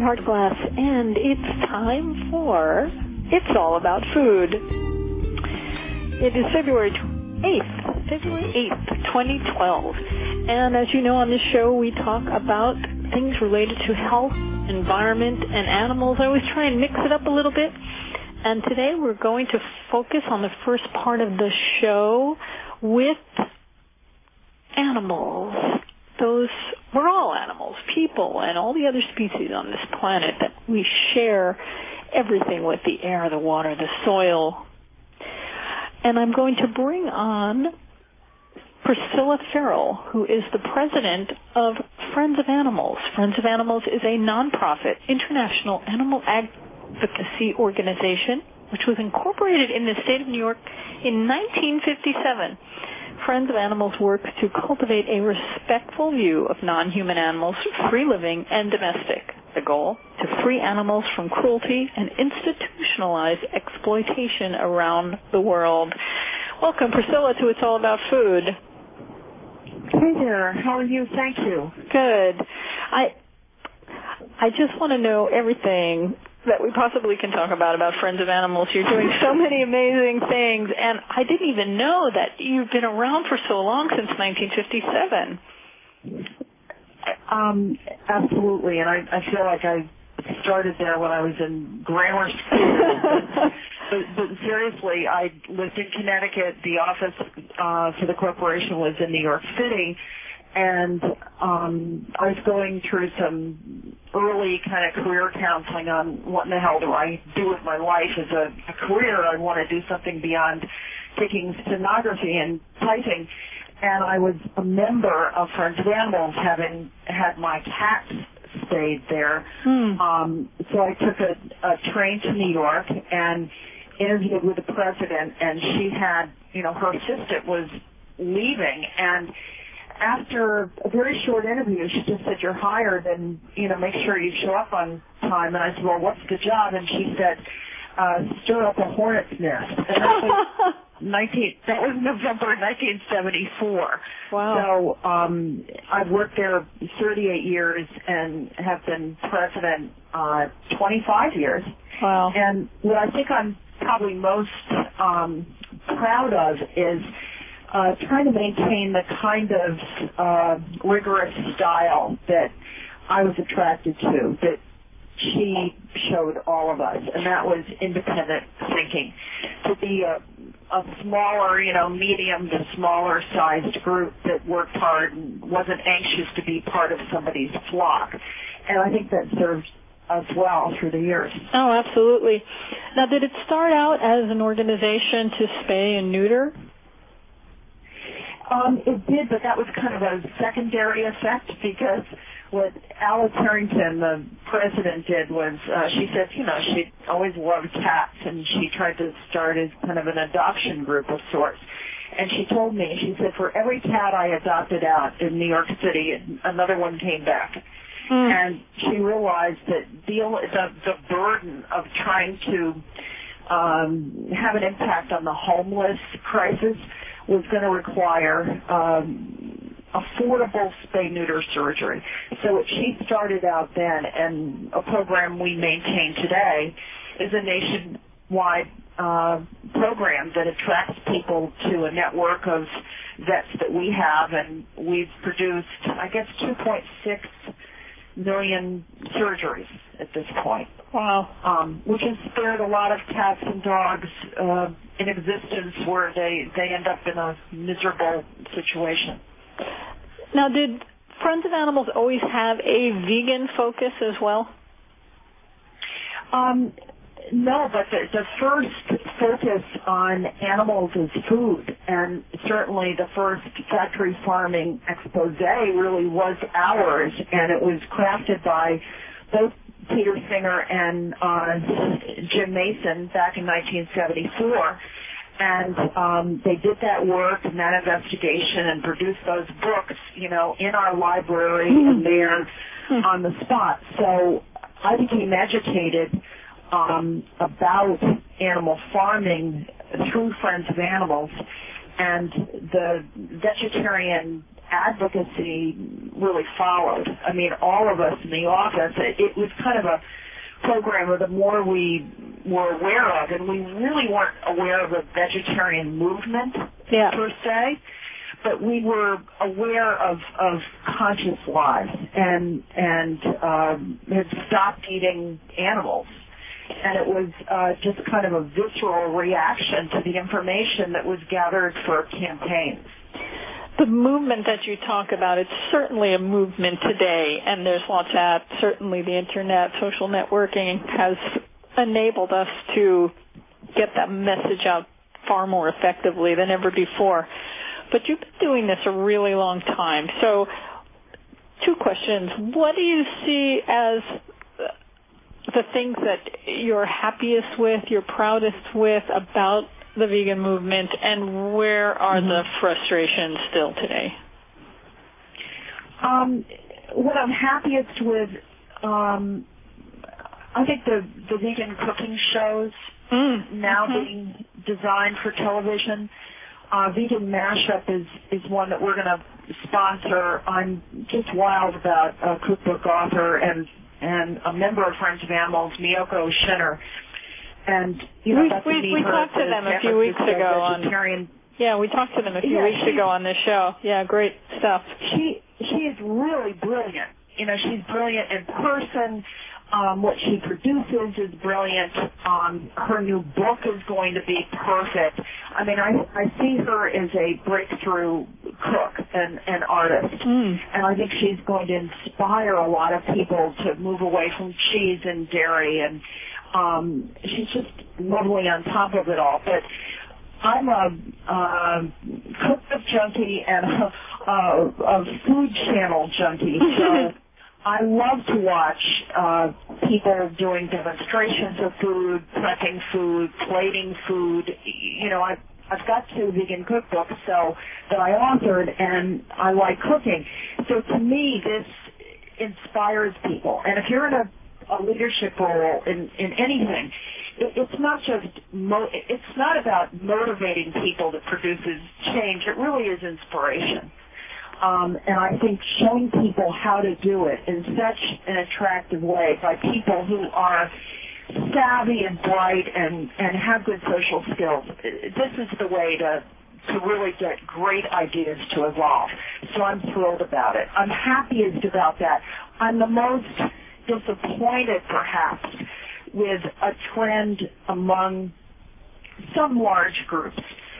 Hartglass, and it's time for It's All About Food. It is February 8th, 2012. And as you know, on this show, we talk about things related to health, environment, and animals. I always try and mix it up a little bit. And today we're going to focus on the first part of the show with animals. We're all animals, people, and all the other species on this planet that we share everything with: the air, the water, the soil. And I'm going to bring on Priscilla Farrell, who is the president of Friends of Animals. Friends of Animals is a nonprofit international animal advocacy organization which was incorporated in the state of New York in 1957. Friends of Animals works to cultivate a respectful view of non-human animals, free living and domestic. The goal? To free animals from cruelty and institutionalize exploitation around the world. Welcome, Priscilla, to It's All About Food. Hey there. How are you? Thank you. Good. I just want to know everything that we possibly can talk about Friends of Animals. You're doing so many amazing things, and I didn't even know that you've been around for so long, since 1957. Absolutely, and I feel like I started there when I was in grammar school. but seriously, I lived in Connecticut. The office for the corporation was in New York City, and I was going through some early kind of career counseling on what in the hell do I do with my life as a career. I want to do something beyond taking stenography and typing. And I was a member of Friends of Animals, having had my cats stayed there. So I took a train to New York and interviewed with the president, and she had, her assistant was leaving, and after a very short interview, she just said, "You're hired, and, make sure you show up on time." And I said, "Well, what's the job?" And she said, "Stir up a hornet's nest." And that was that was November 1974. Wow. So I've worked there 38 years and have been president 25 years. Wow. And what I think I'm probably most proud of is trying to maintain the kind of rigorous style that I was attracted to, that she showed all of us, and that was independent thinking. To be a smaller, medium to smaller sized group that worked hard and wasn't anxious to be part of somebody's flock. And I think that served us well through the years. Oh, absolutely. Now, did it start out as an organization to spay and neuter? It did, but that was kind of a secondary effect, because what Alice Harrington, the president, did was she said, she'd always loved cats, and she tried to start as kind of an adoption group of sorts. And she told me, she said, for every cat I adopted out in New York City, another one came back. And she realized that the burden of trying to have an impact on the homeless crisis was going to require affordable spay-neuter surgery. So she started out then, and a program we maintain today is a nationwide program that attracts people to a network of vets that we have, and we've produced, 2.6 million surgeries at this point. Wow. Which has spared a lot of cats and dogs in existence where they end up in a miserable situation. Now, did Friends of Animals always have a vegan focus as well? No, but the first focus on animals as food, and certainly the first factory farming expose really was ours, and it was crafted by both Peter Singer and Jim Mason back in 1974. And they did that work and that investigation and produced those books, in our library and there on the spot. So I became educated about animal farming through Friends of Animals, and the vegetarian advocacy really followed. I mean, all of us in the office, it was kind of a program where the more we were aware of, and we really weren't aware of a vegetarian movement per se, but we were aware of conscious lives and had stopped eating animals. And it was just kind of a visceral reaction to the information that was gathered for campaigns. The movement that you talk about, it's certainly a movement today, and there's lots of that. Certainly the Internet, social networking has enabled us to get that message out far more effectively than ever before. But you've been doing this a really long time. So 2 questions. What do you see as the things that you're happiest with, you're proudest with about the vegan movement, and where are the frustrations still today? What I'm happiest with, I think the vegan cooking shows now being designed for television. Vegan Mashup is one that we're going to sponsor. I'm just wild about a cookbook author and a member of Friends of Animals, Miyoko Shinner. And we talked to them a few weeks ago we talked to them a few weeks ago on this show. Yeah, great stuff. She is really brilliant. You know, she's brilliant in person. What she produces is brilliant. Her new book is going to be perfect. I mean, I see her as a breakthrough cook and artist. And I think she's going to inspire a lot of people to move away from cheese and dairy. And she's just lovely on top of it all. But I'm a cookbook junkie and a food channel junkie. So I love to watch people doing demonstrations of food, prepping food, plating food. You know, I've got 2 vegan cookbooks that I authored, and I like cooking. So to me, this inspires people. And if you're in a leadership role in anything, it's not just it's not about motivating people that produces change. It really is inspiration. And I think showing people how to do it in such an attractive way by people who are savvy and bright and have good social skills, this is the way to really get great ideas to evolve. So I'm thrilled about it. I'm happiest about that. I'm the most disappointed, perhaps, with a trend among some large groups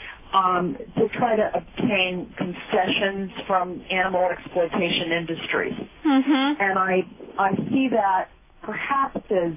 to try to obtain concessions from animal exploitation industries. And I see that perhaps as,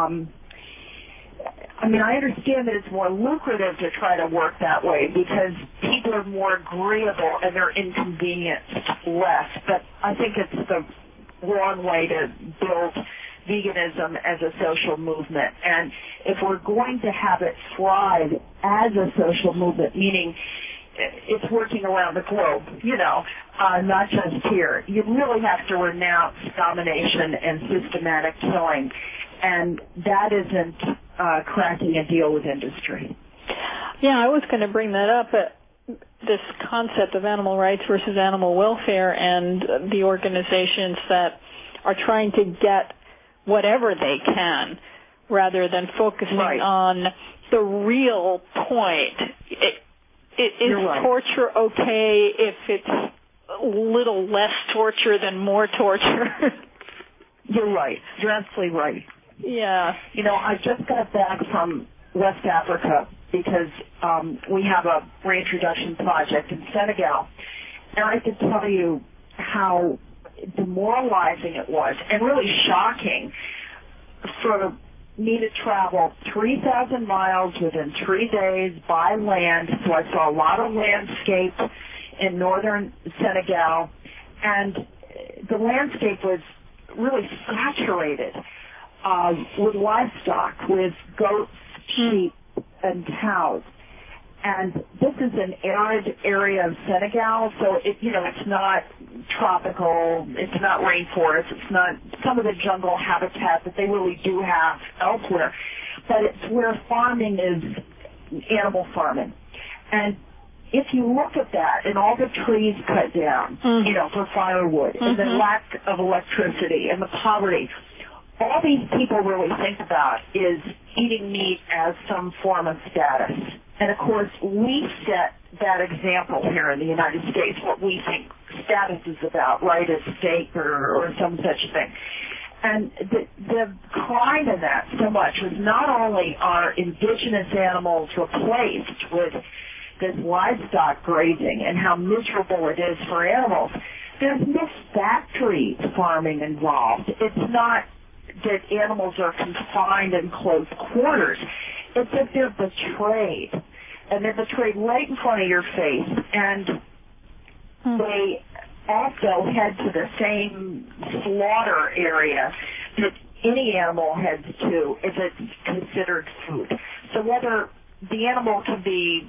I understand that it's more lucrative to try to work that way because people are more agreeable and they're inconvenienced less. But I think it's the wrong way to build veganism as a social movement. And if we're going to have it thrive as a social movement, meaning it's working around the globe, not just here, you really have to renounce domination and systematic killing. And that isn't cracking a deal with industry. Yeah, I was going to bring that up. This concept of animal rights versus animal welfare and the organizations that are trying to get whatever they can rather than focusing on the real point. Is torture okay if it's a little less torture than more torture? You're right. You're absolutely right. Yeah. I just got back from West Africa because we have a reintroduction project in Senegal. And I can tell you how demoralizing it was and really shocking for me to travel 3,000 miles within 3 days by land. So I saw a lot of landscape in northern Senegal, and the landscape was really saturated with livestock, with goats, sheep, and cows. And this is an arid area of Senegal, so it's not tropical, it's not rainforest, it's not some of the jungle habitat that they really do have elsewhere, but it's where farming is animal farming. And if you look at that and all the trees cut down, for firewood, and the lack of electricity and the poverty, all these people really think about is eating meat as some form of status. And, of course, we set that example here in the United States, what we think status is about, right, a steak or some such thing. And the crime in that so much was not only are indigenous animals replaced with this livestock grazing and how miserable it is for animals, there's no factory farming involved. It's not that animals are confined in close quarters. It's that they're betrayed. And they're betrayed right in front of your face. And they also head to the same slaughter area that any animal heads to if it's considered food. So whether the animal can be,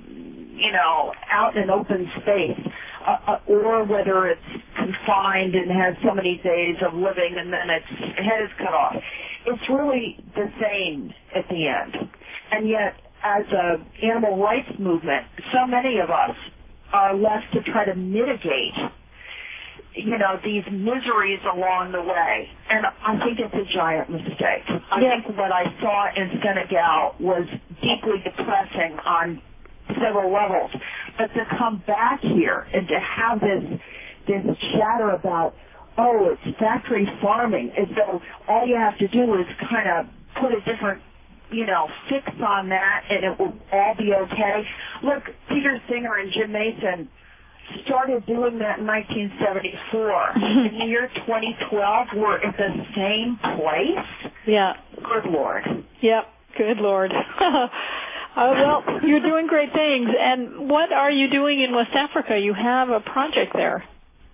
out in an open space, or whether it's confined and has so many days of living and then its head is cut off, it's really the same at the end. And yet, as an animal rights movement, so many of us are left to try to mitigate, these miseries along the way. And I think it's a giant mistake. I think what I saw in Senegal was deeply depressing on several levels. But to come back here and to have this chatter about, it's factory farming, as though all you have to do is kind of put a different fix on that and it will all be okay. Look, Peter Singer and Jim Mason started doing that in 1974. In the year 2012, we're at the same place. Yeah. Good Lord. Yep. Good Lord. Well, you're doing great things. And what are you doing in West Africa? You have a project there.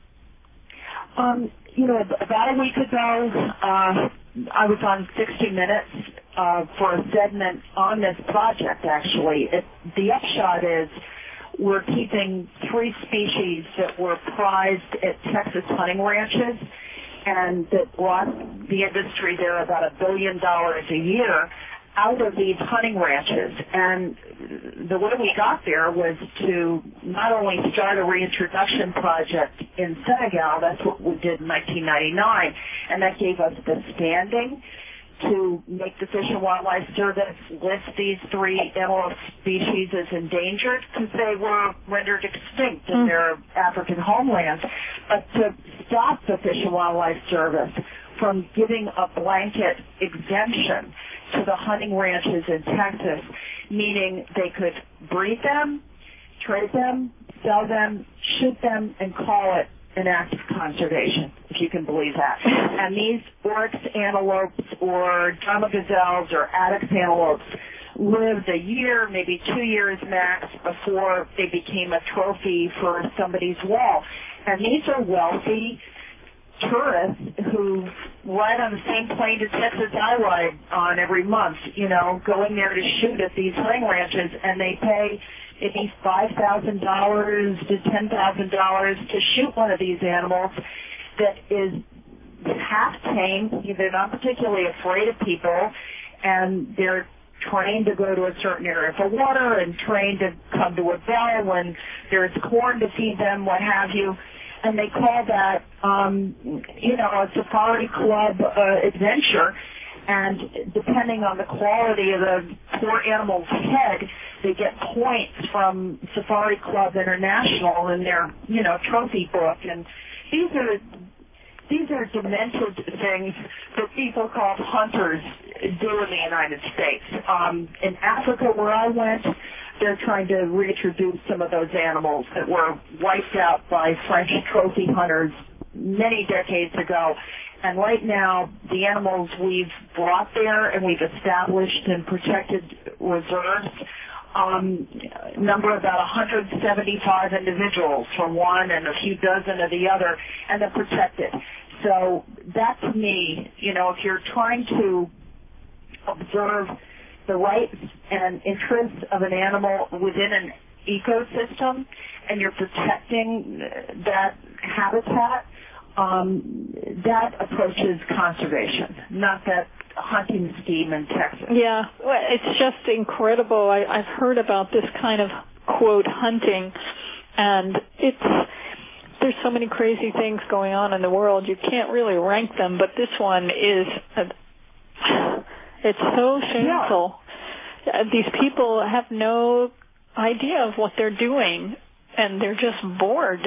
About a week ago, I was on 60 Minutes for a segment on this project, actually. The upshot is we're keeping 3 species that were prized at Texas hunting ranches and that brought the industry there about $1 billion a year out of these hunting ranches. And the way we got there was to not only start a reintroduction project in Senegal, that's what we did in 1999, and that gave us the standing to make the Fish and Wildlife Service list these 3 antelope species as endangered because they were rendered extinct in their African homelands. But to stop the Fish and Wildlife Service from giving a blanket exemption to the hunting ranches in Texas, meaning they could breed them, trade them, sell them, shoot them, and call it an act of conservation, if you can believe that. And these oryx antelopes or drama gazelles or addax antelopes lived a year, maybe 2 years max, before they became a trophy for somebody's wall. And these are wealthy tourists who ride on the same plane to Texas I ride on every month, going there to shoot at these hunting ranches, and they pay maybe $5,000 to $10,000 to shoot one of these animals that is half tame. They're not particularly afraid of people, and they're trained to go to a certain area for water and trained to come to a bell when there's corn to feed them, what have you. And they call that, a safari club adventure. And depending on the quality of the poor animal's head, they get points from Safari Club International in their, trophy book. And these are demented things that people call hunters do in the United States. In Africa, where I went, they're trying to reintroduce some of those animals that were wiped out by French trophy hunters many decades ago. And right now, the animals we've brought there and we've established in protected reserves number about 175 individuals from one and a few dozen of the other, and they're protected. So that, to me, if you're trying to observe the rights and interests of an animal within an ecosystem and you're protecting that habitat, that approaches conservation, not that hunting scheme in Texas. Yeah, well, it's just incredible. I've heard about this kind of quote hunting, and there's so many crazy things going on in the world, you can't really rank them, but this one is, it's so shameful. Yeah. These people have no idea of what they're doing, and they're just bored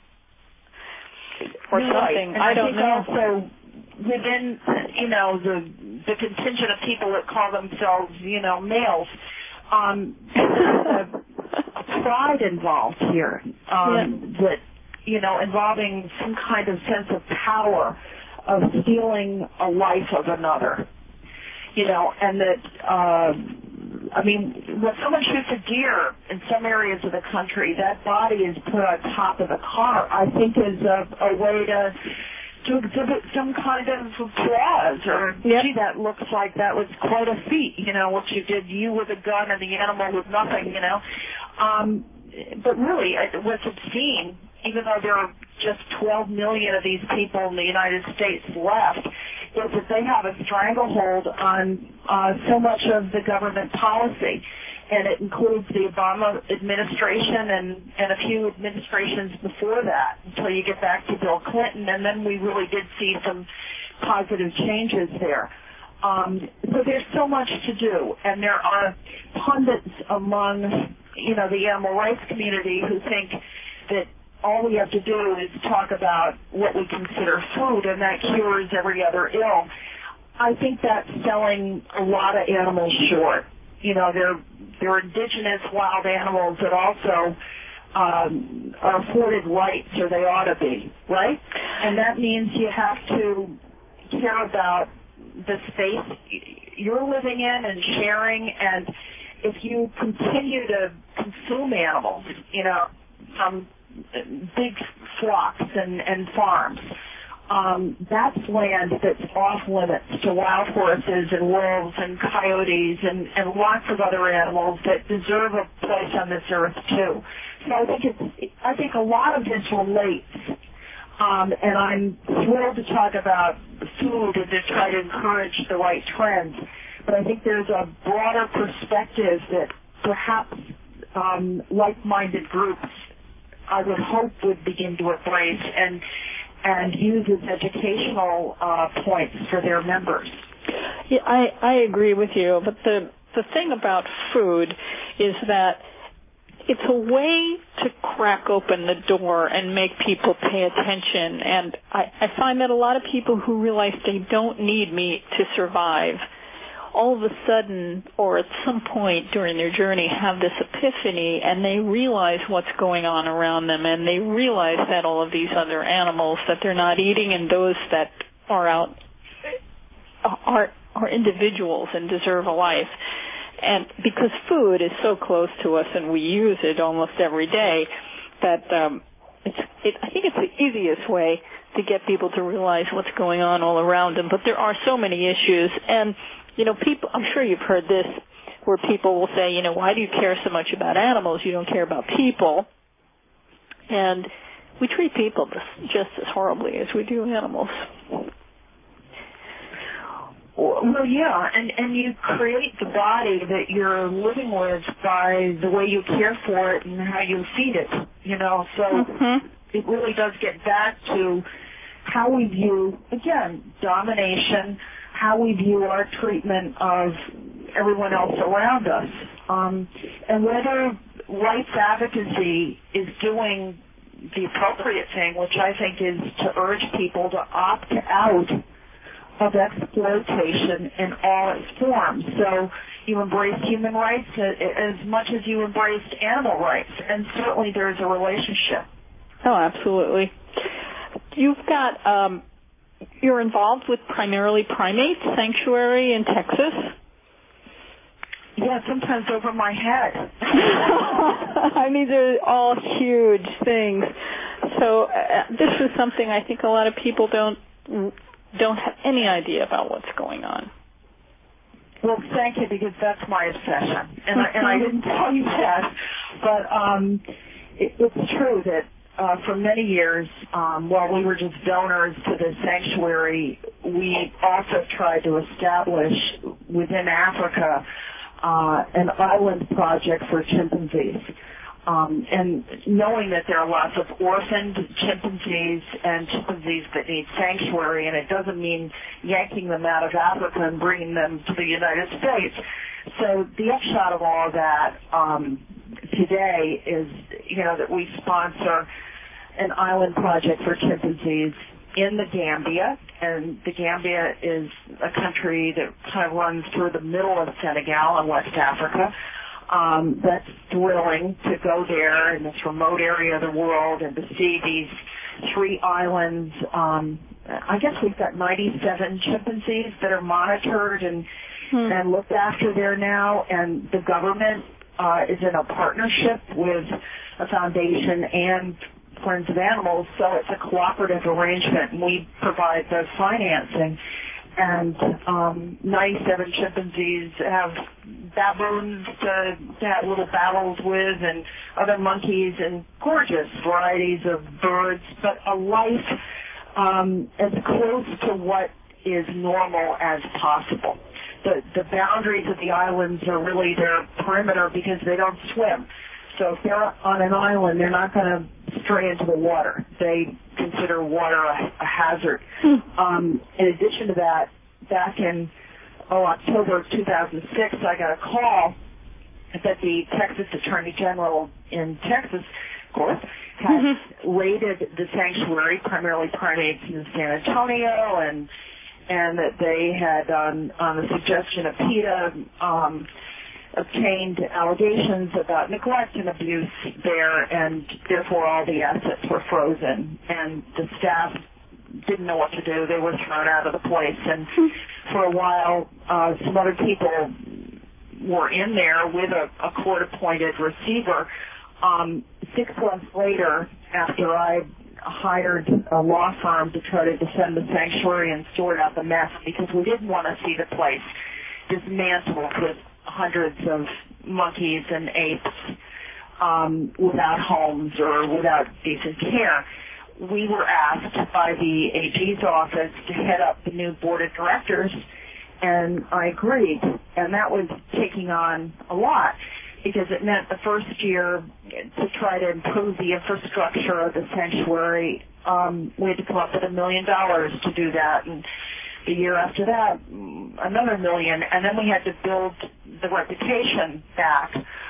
or something. Right. I don't know. Also, within, the contingent of people that call themselves, males, there's a pride involved here that, involving some kind of sense of power of stealing a life of another, and that, when someone shoots a deer in some areas of the country, that body is put on top of the car, I think is a way to exhibit some kind of applause, or, gee, that looks like that was quite a feat, what you did, you with a gun and the animal with nothing, But really, what's obscene, even though there are just 12 million of these people in the United States left, is that they have a stranglehold on so much of the government policy. And it includes the Obama administration and a few administrations before that, until you get back to Bill Clinton, and then we really did see some positive changes there. So there's so much to do, and there are pundits among, the animal rights community who think that all we have to do is talk about what we consider food, and that cures every other ill. I think that's selling a lot of animals short. They're indigenous wild animals that also are afforded rights, or they ought to be, right? And that means you have to care about the space you're living in and sharing, and if you continue to consume animals, from big flocks and farms, that's land that's off limits to wild horses and wolves and coyotes and lots of other animals that deserve a place on this earth too. So I think a lot of this relates, and I'm thrilled to talk about food and to try to encourage the right trends. But I think there's a broader perspective that perhaps like-minded groups, I would hope, would begin to embrace and use as educational points for their members. Yeah, I agree with you, but the thing about food is that it's a way to crack open the door and make people pay attention, and I find that a lot of people who realize they don't need meat to survive all of a sudden, or at some point during their journey, have this epiphany, and they realize what's going on around them, and they realize that all of these other animals that they're not eating, and those that are out are individuals and deserve a life. And because food is so close to us and we use it almost every day, that I think it's the easiest way to get people to realize what's going on all around them. But there are so many issues, and people, I'm sure you've heard this, where people will say, why do you care so much about animals? You don't care about people. And we treat people just as horribly as we do animals. Well, yeah, and you create the body that you're living with by the way you care for it and how you feed it, so it really does get back to how we view, again, domination, how we view our treatment of everyone else around us, and whether rights advocacy is doing the appropriate thing, which I think is to urge people to opt out of exploitation in all its forms. So you embrace human rights as much as you embraced animal rights, and certainly there's a relationship. Oh, absolutely. You've got, you're involved with Primarily Primates Sanctuary in Texas. Yeah, sometimes over my head. I mean, they're all huge things. So this is something I think a lot of people don't have any idea about what's going on. Well, thank you, because that's my obsession. And I didn't tell you that, but it's true that for many years, while we were just donors to the sanctuary, we also tried to establish within Africa an island project for chimpanzees. And knowing that there are lots of orphaned chimpanzees and chimpanzees that need sanctuary, and it doesn't mean yanking them out of Africa and bringing them to the United States. So the upshot of all of that today is, that we sponsor an island project for chimpanzees in the Gambia, and the Gambia is a country that kind of runs through the middle of Senegal in West Africa. That's thrilling to go there in this remote area of the world and to see these 3 islands. I guess we've got 97 chimpanzees that are monitored and looked after there now, and the government is in a partnership with a foundation and Friends of Animals, so it's a cooperative arrangement, and we provide the financing. And 97 chimpanzees have baboons to have little battles with, and other monkeys, and gorgeous varieties of birds, but a life as close to what is normal as possible. The boundaries of the islands are really their perimeter because they don't swim. So if they're on an island, they're not going to stray into the water. They consider water a hazard. In addition to that, back in October of 2006, I got a call that the Texas Attorney General in Texas, of course, had raided the sanctuary, primarily primates in San Antonio, and that they had, on the suggestion of PETA, obtained allegations about neglect and abuse there, and therefore all the assets were frozen, and the staff didn't know what to do. They were thrown out of the place, and for a while some other people were in there with a court-appointed receiver. 6 months later, after I hired a law firm to try to defend the sanctuary and sort out the mess, because we didn't want to see the place dismantled with hundreds of monkeys and apes without homes or without decent care. We were asked by the AG's office to head up the new board of directors, and I agreed. And that was taking on a lot, because it meant the first year, to try to improve the infrastructure of the sanctuary, we had to come up with $1 million to do that. And the year after that, another $1 million, and then we had to build the reputation back.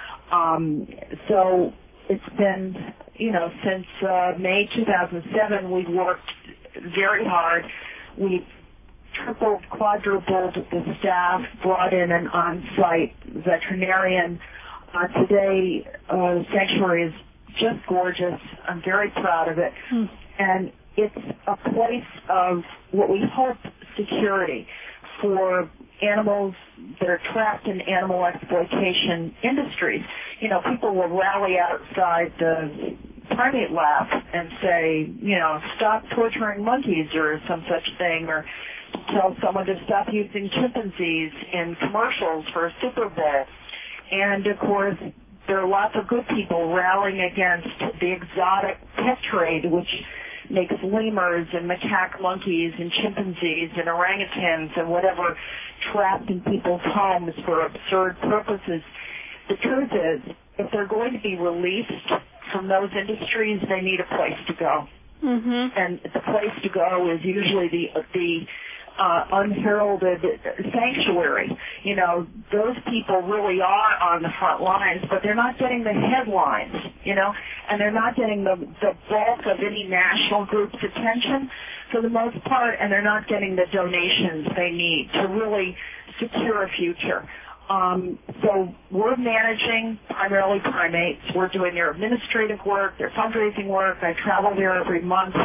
So it's been, since May 2007, we've worked very hard. We've tripled, quadrupled the staff, brought in an on-site veterinarian. Today, the sanctuary is just gorgeous. I'm very proud of it. And it's a place of what we hope security for animals that are trapped in animal exploitation industries. People will rally outside the primate lab and say, stop torturing monkeys or some such thing, or tell someone to stop using chimpanzees in commercials for a Super Bowl. And, of course, there are lots of good people rallying against the exotic pet trade, which makes lemurs and macaque monkeys and chimpanzees and orangutans and whatever trapped in people's homes for absurd purposes. The truth is, if they're going to be released from those industries, they need a place to go. And the place to go is usually the unheralded sanctuary. Those people really are on the front lines, but they're not getting the headlines, and they're not getting the bulk of any national group's attention for the most part, and they're not getting the donations they need to really secure a future. So we're managing primarily primates. We're doing their administrative work, their fundraising work. I travel there every month.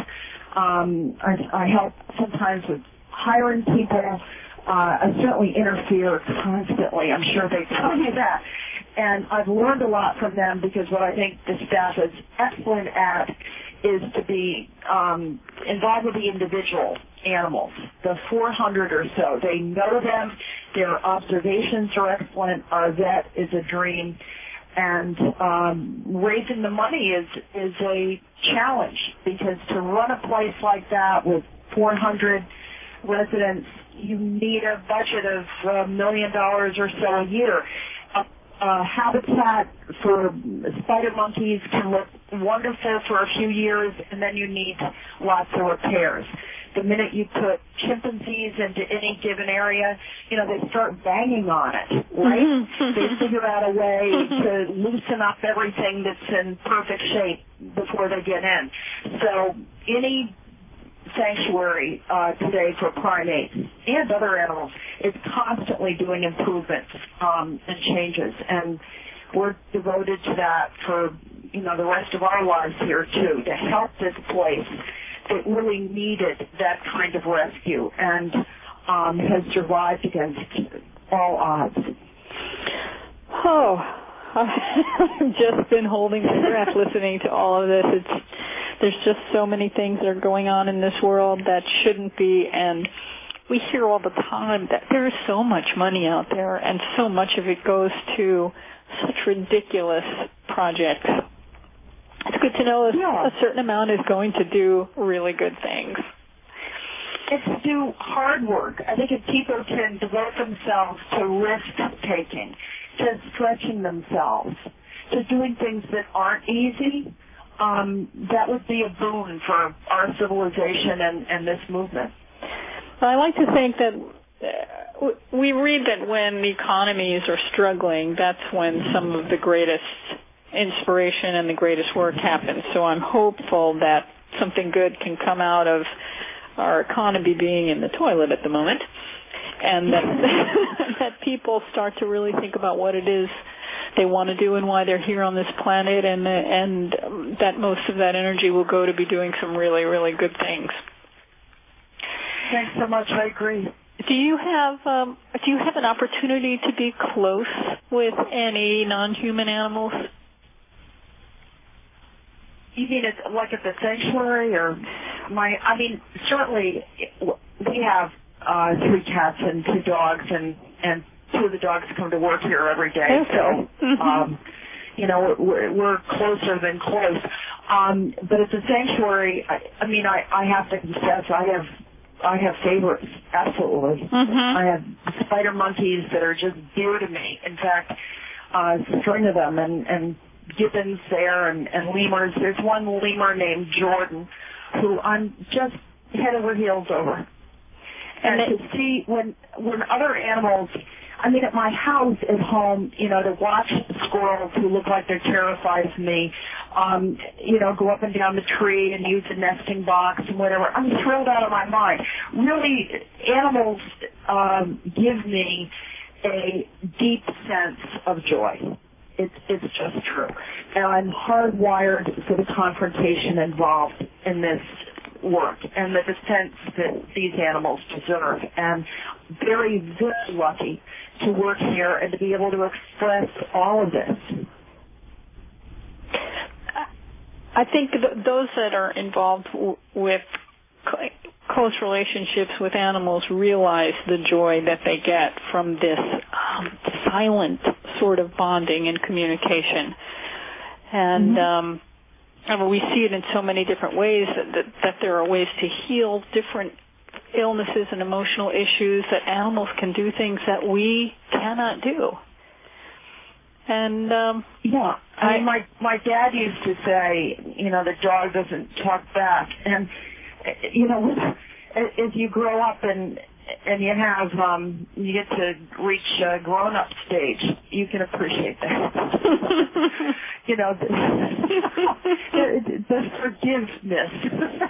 I help sometimes with hiring people. I certainly interfere constantly. I'm sure they tell you that. And I've learned a lot from them, because what I think the staff is excellent at is to be involved with the individual animals, the 400 or so. They know them. Their observations are excellent. Our vet is a dream. And raising the money is a challenge, because to run a place like that with 400 residents, you need a budget of $1 million or so a year. habitat for spider monkeys can look wonderful for a few years, and then you need lots of repairs. The minute you put chimpanzees into any given area, they start banging on it, right? Mm-hmm. They figure out a way to loosen up everything that's in perfect shape before they get in. So any sanctuary today for primates and other animals is constantly doing improvements and changes, and we're devoted to that for the rest of our lives here too, to help this place that really needed that kind of rescue and has survived against all odds. Oh, I've just been holding my breath listening to all of this. There's just so many things that are going on in this world that shouldn't be, and we hear all the time that there is so much money out there, and so much of it goes to such ridiculous projects. It's good to know a certain amount is going to do really good things. It's to do hard work. I think if people can devote themselves to risk-taking, to stretching themselves, to doing things that aren't easy, that would be a boon for our civilization and this movement. I like to think that we read that when the economies are struggling, that's when some of the greatest inspiration and the greatest work happens. So I'm hopeful that something good can come out of our economy being in the toilet at the moment, and that people start to really think about what it is they want to do and why they're here on this planet, and that most of that energy will go to be doing some really, really good things. Thanks so much. I agree. Do you have an opportunity to be close with any non-human animals? You mean it's like at the sanctuary, or certainly we have 3 cats and 2 dogs, and 2 of the dogs come to work here every day. Okay. So, we're closer than close. But at the sanctuary, I have to confess, I have favorites, absolutely. Mm-hmm. I have spider monkeys that are just dear to me. In fact, a string of them, and gibbons there, and lemurs. There's one lemur named Jordan who I'm just head over heels over. And to see when other animals, at my house at home, to watch squirrels who look like they're terrified of me, go up and down the tree and use the nesting box and whatever. I'm thrilled out of my mind. Really, animals give me a deep sense of joy. It's just true. And I'm hardwired for the confrontation involved in this work and the defense that these animals deserve. And very, very lucky to work here and to be able to express all of this. I think those that are involved with close relationships with animals realize the joy that they get from this silent sort of bonding and communication. And we see it in so many different ways that there are ways to heal different illnesses and emotional issues, that animals can do things that we cannot do. And my dad used to say, the dog doesn't talk back. And as you grow up and you have you get to reach grown-up stage, you can appreciate that. The forgiveness.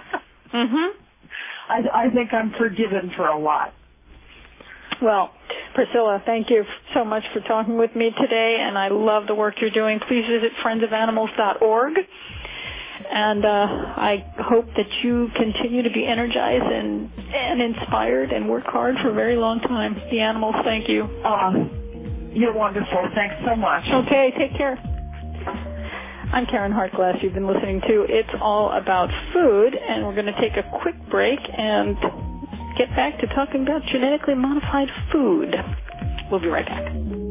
I think I'm forgiven for a lot. Well, Priscilla, thank you so much for talking with me today, and I love the work you're doing. Please visit friendsofanimals.org, and I hope that you continue to be energized and inspired and work hard for a very long time. The animals, thank you. You're wonderful. Thanks so much. Okay, take care. I'm Karen Hartglass. You've been listening to It's All About Food, and we're going to take a quick break and get back to talking about genetically modified food. We'll be right back.